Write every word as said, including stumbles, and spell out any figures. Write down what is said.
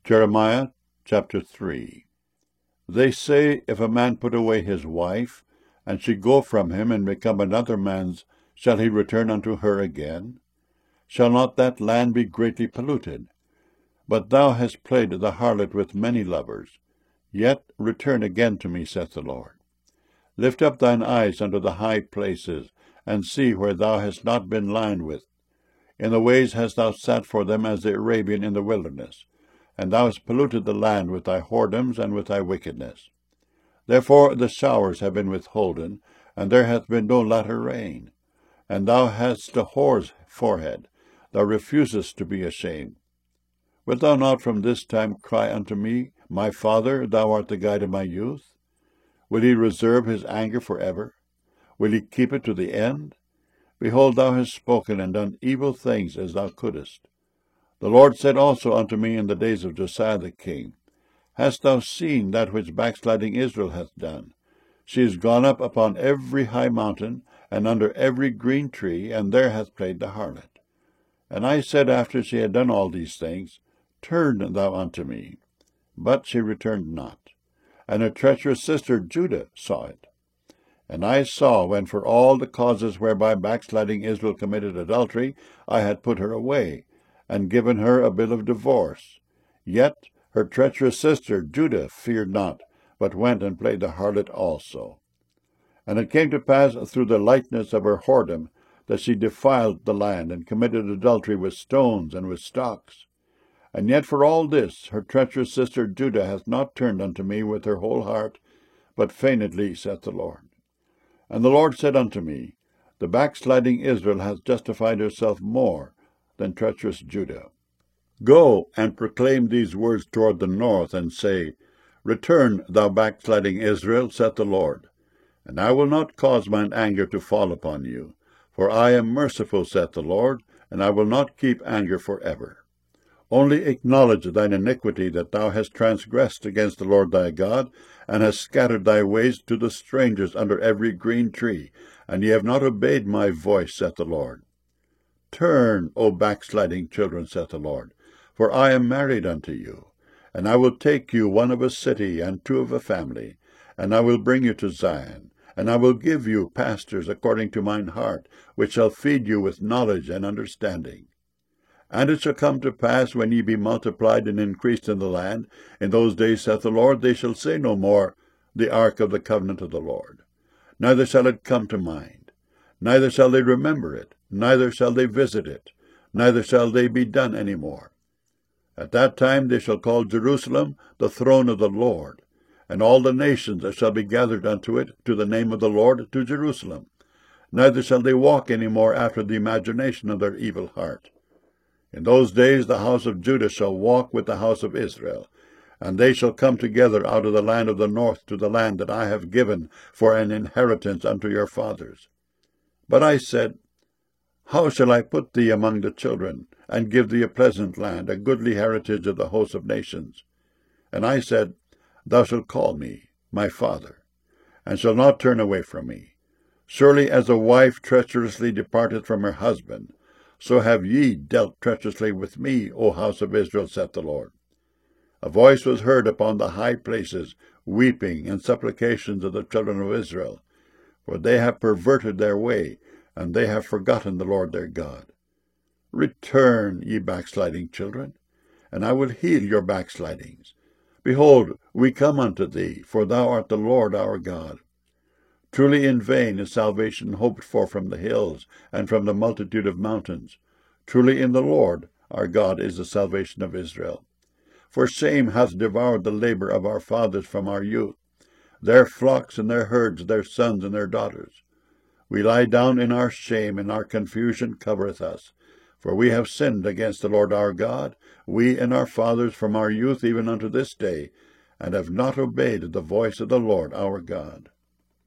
Jeremiah chapter three. They say, if a man put away his wife, and she go from him and become another man's, shall he return unto her again? Shall not that land be greatly polluted? But thou hast played the harlot with many lovers. Yet return again to me, saith the Lord. Lift up thine eyes unto the high places, and see where thou hast not been lined with. In the ways hast thou sat for them as the Arabian in the wilderness, and thou hast polluted the land with thy whoredoms and with thy wickedness. Therefore the showers have been withholden, and there hath been no latter rain. And thou hast a whore's forehead, thou refusest to be ashamed. Wilt thou not from this time cry unto me, My Father, thou art the guide of my youth? Will he reserve his anger for ever? Will he keep it to the end? Behold, thou hast spoken and done evil things as thou couldest. The Lord said also unto me in the days of Josiah the king, Hast thou seen that which backsliding Israel hath done? She is gone up upon every high mountain, and under every green tree, and there hath played the harlot. And I said after she had done all these things, Turn thou unto me. But she returned not. And her treacherous sister Judah saw it. And I saw, when for all the causes whereby backsliding Israel committed adultery, I had put her away, and given her a bill of divorce. Yet her treacherous sister Judah feared not, but went and played the harlot also. And it came to pass through the lightness of her whoredom, that she defiled the land, and committed adultery with stones and with stocks. And yet for all this her treacherous sister Judah hath not turned unto me with her whole heart, but feignedly, saith the Lord. And the Lord said unto me, The backsliding Israel hath justified herself more than treacherous Judah. Go and proclaim these words toward the north, and say, Return, thou backsliding Israel, saith the Lord. And I will not cause mine anger to fall upon you. For I am merciful, saith the Lord, and I will not keep anger for ever. Only acknowledge thine iniquity, that thou hast transgressed against the Lord thy God, and hast scattered thy ways to the strangers under every green tree, and ye have not obeyed my voice, saith the Lord. Turn, O backsliding children, saith the Lord, for I am married unto you, and I will take you one of a city and two of a family, and I will bring you to Zion, and I will give you pastors according to mine heart, which shall feed you with knowledge and understanding. And it shall come to pass, when ye be multiplied and increased in the land, in those days, saith the Lord, they shall say no more, The ark of the covenant of the Lord. Neither shall it come to mind, neither shall they remember it, neither shall they visit it, neither shall they be done any more. At that time they shall call Jerusalem the throne of the Lord, and all the nations that shall be gathered unto it, to the name of the Lord, to Jerusalem. Neither shall they walk any more after the imagination of their evil heart. In those days the house of Judah shall walk with the house of Israel, and they shall come together out of the land of the north to the land that I have given for an inheritance unto your fathers. But I said, How shall I put thee among the children, and give thee a pleasant land, a goodly heritage of the hosts of nations? And I said, Thou shalt call me, my father, and shalt not turn away from me. Surely as a wife treacherously departeth from her husband, so have ye dealt treacherously with me, O house of Israel, saith the Lord. A voice was heard upon the high places, weeping and supplications of the children of Israel, for they have perverted their way, and they have forgotten the Lord their God. Return, ye backsliding children, and I will heal your backslidings. Behold, we come unto thee, for thou art the Lord our God. Truly in vain is salvation hoped for from the hills, and from the multitude of mountains. Truly in the Lord our God is the salvation of Israel. For shame hath devoured the labor of our fathers from our youth, their flocks and their herds, their sons and their daughters. We lie down in our shame, and our confusion covereth us. For we have sinned against the Lord our God, we and our fathers from our youth even unto this day, and have not obeyed the voice of the Lord our God.